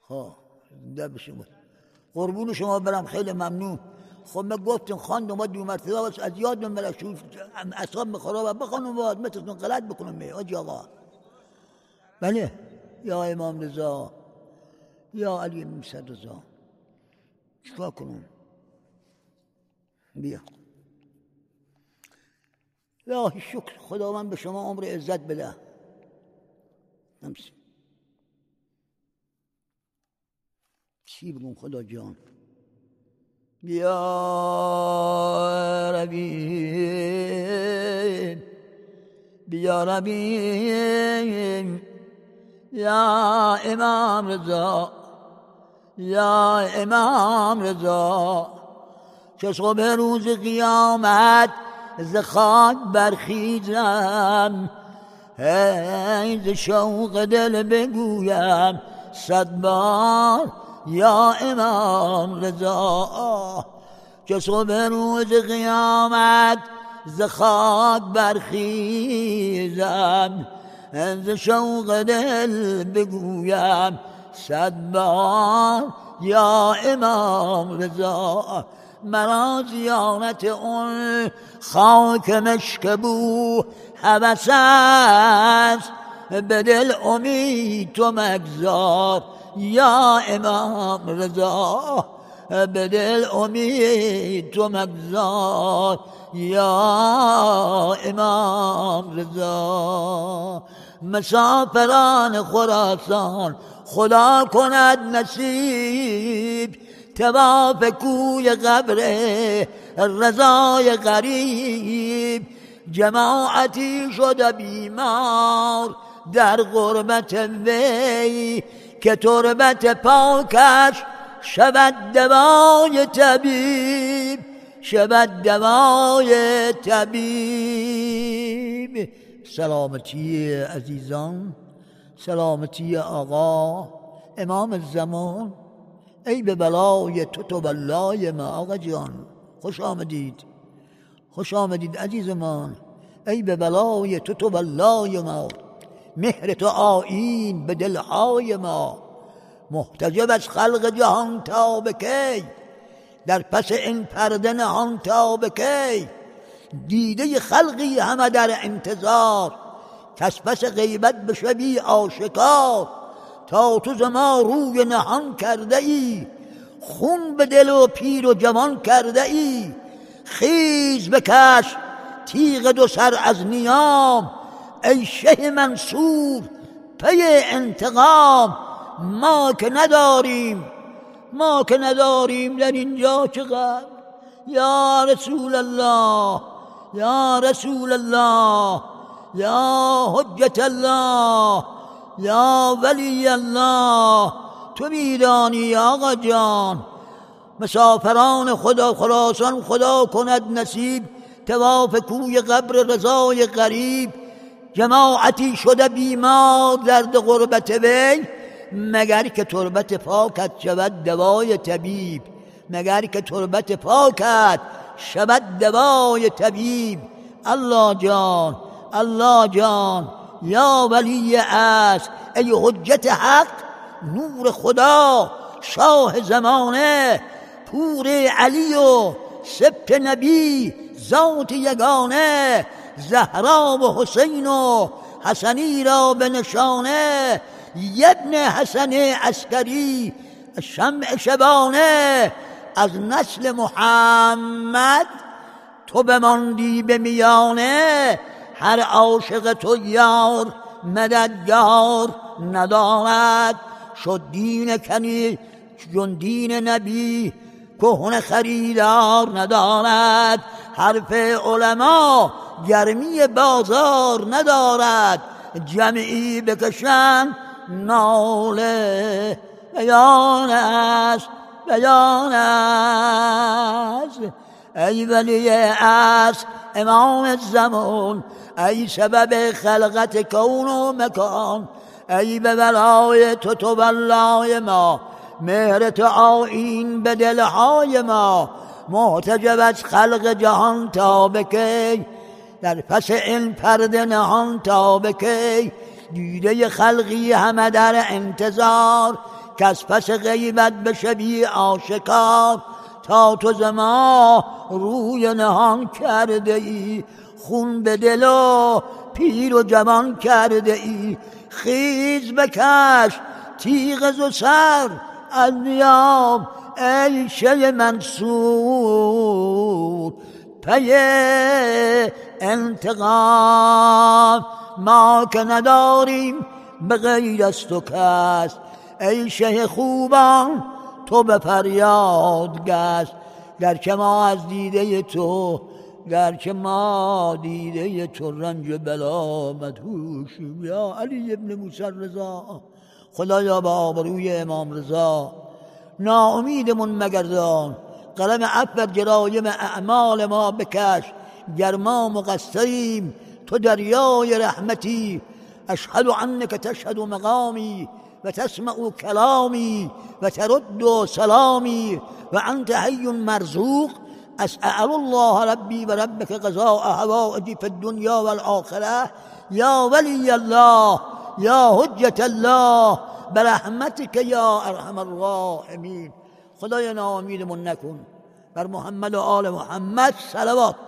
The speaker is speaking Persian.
خب زنده بشیم. قربون شما برم، خیلی ممنون. خب ما گفتیم خواند ما دو مرتبه بس از یاد من برای شوف اصاب خراب بخونم واد مثل غلط بکنم می آجی آقا. بله یا امام رضا، یا علی موسی رضا، چیکار کنم؟ بیا. یا شکر خداوند به شما عمر عزت بده. نمسی چی بگم خدا جان؟ بیا ربی، بیا ربی، یا امام رضا، یا امام رضا، چه صبح روز قیامت ز خاک برخیزم، ای ز شوق دل بگویم 100 بار یا امام رضا. چه صبح روز قیامت ز خاک برخیزم، ز شوق دل بگویم 100 بار یا امام رضا. مرا زیارت اون خاک مشکبو هوس است، به دل امید تو مگذار یا امام رضا، به دل امید تو مگذار یا امام رضا. مسافران خراسان خدا کند نصیب، طواف کوی قبر رضای غریب. جماعتی شده بیمار در غربت وی، که تربت پاکش شود دوای طبیب، شود دوای طبیب. سلامتی عزیزان، سلامتی آقا امام الزمان. ای به بلای تو بلای ما آقا جان، خوش آمدید، خوش آمدید عزیز من. ای به بلای تو بلای ما، مهر تو آیین به دلهای ما. محتجب از خلق جهان تا به کی، در پس این پرده نهان تا به کی. دیده خلقی همه در انتظار، کس پس غیبت بشوی آشکار. تا تو ز ما روی نهان کرده ای، خون به دل و پیر و جوان کرده ای. خیز بکش تیغ دو سر از نیام، ای شه منصور پی انتقام. ما که نداریم، ما که نداریم در اینجا چقدر. یا رسول الله، یا رسول الله، یا حجت الله، یا ولی الله. تو میدانی آقا جان. مسافران خدا خراسان خدا کند نصیب، طواف کوی قبر رضای غریب. جماعتی شده بیمار درد غربت وی، مگر که تربت پاکت شود دوای طبیب، مگر که تربت پاکت شود دوای طبیب. الله جان، الله جان، یا ولی است، ای حجت حق، نور خدا، شاه زمانه، پور علی و سبط نبی، ذات یگانه. زهرا و حسین و حسنی را به نشانه، ابن حسن عسکری شمع شبانه. از نسل محمد تو بماندی به میانه، هر عاشق تو یار مددگار ندارد. شد دین کنی چون دین نبی، کهنه خریدار ندارد. حرف علما گرمی بازار ندارد، جمعی بکشن ناله بیان است، بیان است. ای ولی است امام الزمان، ای سبب خلقت کون و مکان. ای به بلای تو بلای ما، مهر تو آیین به دلهای ما. محتجب از خلق جهان تا به کی، در پس این پرده نهان تا به کی. دیده خلقی همه در انتظار، که از پس غیبت بشوی آشکار، تا تو ز ما روی نهان کرده ای، خون به دل و پیر و جوان کرده ای. خیز بکش تیغ ز سر از نیام ای شه منصور، پی انتقام ما که نداریم به غیر از تو کس. ای شه خوبان تو به فریاد گشت، گرچه ما از دیده تو، گرچه ما دیده تو رنج بلا مدهوشیم. یا علی ابن موسی رضا، خدایا با آبروی امام رضا ناامیدمون مگردان، قلم عفوت جرایم اعمال ما بکش. گر ما مقصریم تو دریای رحمتی، اشهد انک تشهد مقامی و تسمع کلامی و ترد سلامی و انت حی مرزوق. اسأل الله ربی و ربک قضاء حوائجی فی الدنیا و الاخره. یا ولی الله یا حجت الله برحمتک یا ارحم الراحمین. خدای ناامیدمون نکن. بر محمد و آل محمد صلوات.